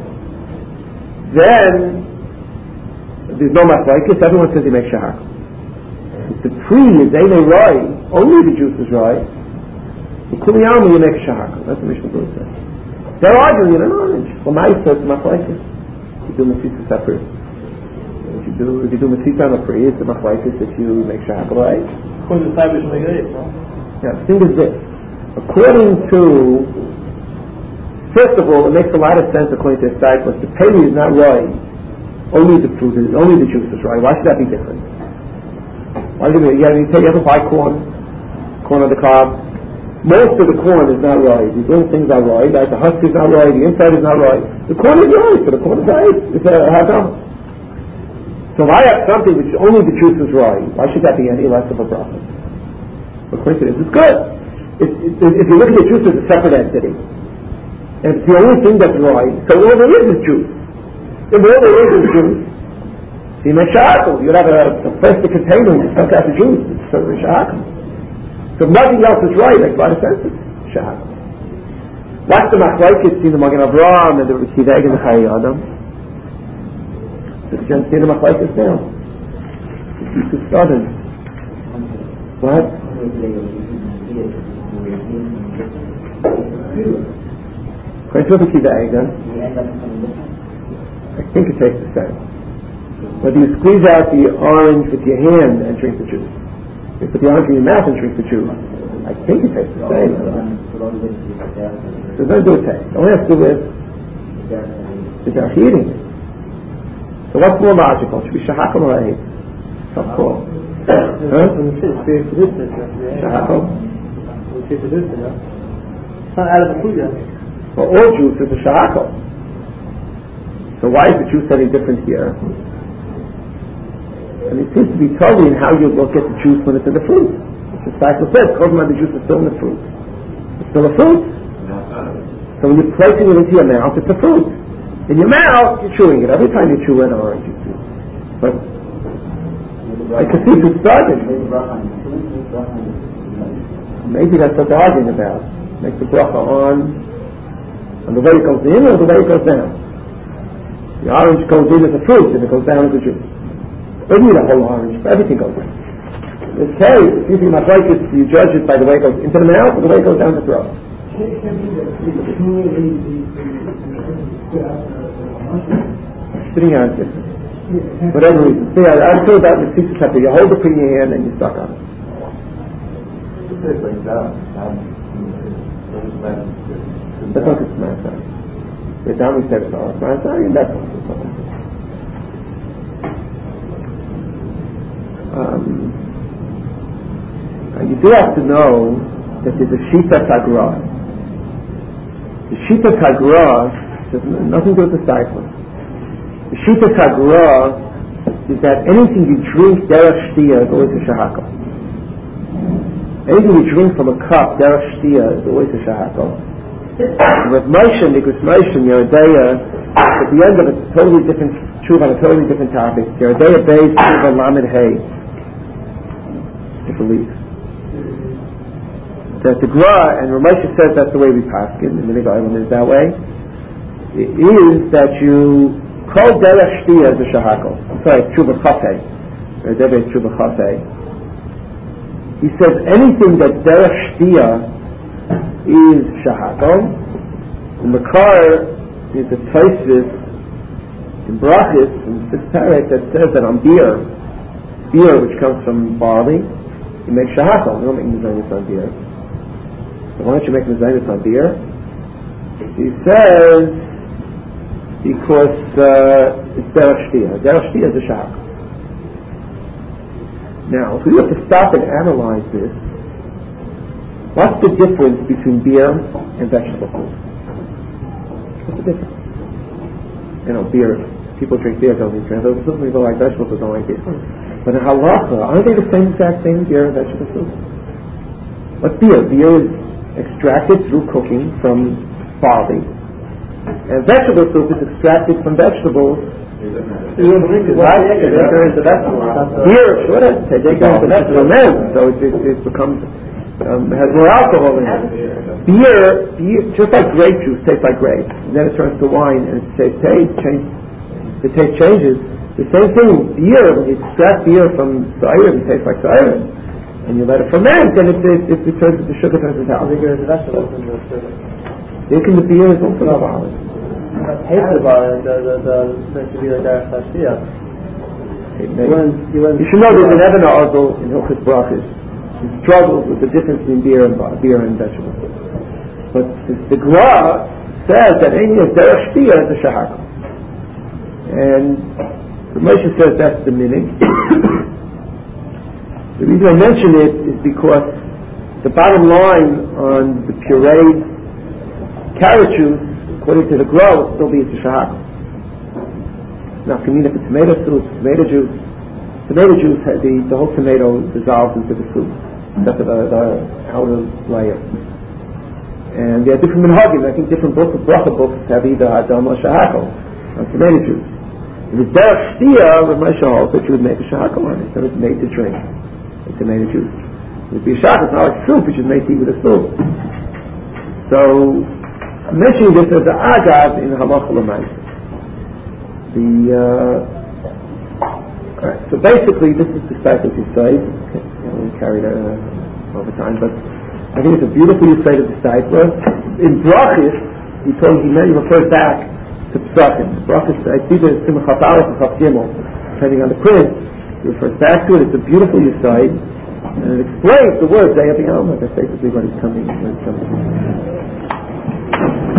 [SPEAKER 1] then there's no machlokes. Everyone says you make shahar. If the tree is Eile Roi, only the juice is Roi, the Kuliyama you make Shahar. That's what Mishnah Berurah says. They're arguing in an orange. Well, my says Machlokes. You do Mitzitza separate. If you do Mitzitza on a tree, it's the Machlokes if you make Shahar Roi.
[SPEAKER 3] According to the Tavish Megayit, no?
[SPEAKER 1] Yeah, the thing is this. According to First of all, it makes a lot of sense according to disciples. The peli is not right. Only the fruit is, only the juice is right. Why should that be different? Why should you ever buy corn on the cob? Most of the corn is not right. These little things are right. The husk is not right. The inside is not right. The corn is right, so the corn is right. How come? So if I have something which only the juice is right, why should that be any less of a bracha? According to this, it's good. If you look at the juice as a separate entity, and it's the only thing that's right, so all there is juice. If all there is juice, you make shahakal. You'd have a plastic container and you suck out the juice. It's certainly shahakal. So if nothing else is right, makes a lot of sense. It's shahakal. What's the machlokes in the Magen Avraham and the Kideg and the Chayei Adam? Did you understand the machlokes now? It's sudden. What? According to the Kideg, I think it tastes the same. Whether you squeeze out the orange with your hand and drink the juice, you put the orange in your mouth and drink the juice, I think it tastes the same. There's nothing to do with taste. It only has to do with the heating. So what's more logical? It should be shahakal or ahit? Of course. Shahakal?
[SPEAKER 3] It's not out of the food yet.
[SPEAKER 1] Well, all juice is a shahakal. So why is the juice any different here? And it seems to be totally in how you look at the juice when it's in the fruit. The cycle says, the juice is still in the fruit. It's still a fruit. So when you're placing it into your mouth, it's a fruit. In your mouth, you're chewing it. Every time you chew an orange, you chew. But I can see it's started. Maybe that's what they're arguing about. Make the bracha on the way it goes in or the way it goes down. The orange goes in as a fruit and it goes down as a juice. You don't need a whole orange, but everything goes in. In this case, if you see machlokes, you judge it by the way it goes into the mouth or the way it goes down the throat. Sitting out is different. Whatever reason. See, I'm sure about the teacher chapter. You hold it in your hand and you suck on it. That's not the smash. The down we said it's all smash, and that's not you do have to know that there's a Shita Tagra. The Shita Tagra has nothing to do with the cycle. The Shita Tagra is that anything you drink derech shtia is always a shahakal. Anything you drink from a cup derech shtia is always a shahakal. With Moshe, Nikos Moshe, Yeridea, at the end of a totally different tshuva on a totally different topic. Yeridea Beis Tshuva Lamed Hey. Different leaf. That the Gra, and Ramosha says that's the way we paskin, and the Nigga Island is that way, is that you call derech shtia as a shahakal. I'm sorry, tshuva chafei. Yeridea Tshuva chafei. He says anything that derech shtia is shahakal. The Makar is a Tosfos in Brachis in the 6th parak that says that on beer which comes from barley, you make shahakal. You don't make mezainis on beer. So why don't you make mezainis on beer? He says because it's derech shtia. Derech shtia is a shahakal. Now, if we have to stop and analyze this, what's the difference between beer and vegetable food? What's the difference? You know, beer, people drink beer, don't eat vegetable food. People like vegetables, don't like beer. But in halacha, aren't they the same exact thing, beer and vegetable food? What's beer? Beer is extracted through cooking from barley. And vegetable soup is extracted from vegetables. Right? Beer, sure, they go into vegetable men, so it becomes has more alcohol in it. Beer, just like grape juice, tastes like grapes. And then it turns to wine, and the taste changes. The same thing, beer, when you extract beer from cider, it tastes like cider. And you let it ferment, and it turns into sugar, turns into alcohol. Thinking the beer is also not barley.
[SPEAKER 3] Taste of barley, the beer derech shtia.
[SPEAKER 1] You should know there's an Evan Argel in Hilchos Brachos. He struggles with the difference between beer and vegetables. But the Gra says that any of derech shtia is a shahakal. And the Moshe says that's the meaning. The reason I mention it is because the bottom line on the pureed carrot juice, according to the grower, will still be a shahakal. Now, if you mean if it's tomato soup, tomato juice has the whole tomato dissolves into the soup, except for the outer layer. And there are different minhagim. I think different books, bracha books, have either hadam or shahakal on tomato juice. If it's derech shtia, Rav Moshe holds that you would make a shahakal on it, so it's made to drink with tomato juice. It would be a shahakal, it's not like soup, which is made to eat with a soup. So, I'm mentioning this as an agav in halacha l'maisa. So basically, this is the cycle you say. We carried over time, but I think it's a beautiful Yisrael of the Sefer. In Brachis, he refers back to Psakim. Brachis, I see the Simcha Aleph and Chaf Gimel, depending on the print. He refers back to it. It's a beautiful Yisrael, and it explains the words Zayah B'Yalma. That's basically what he's coming.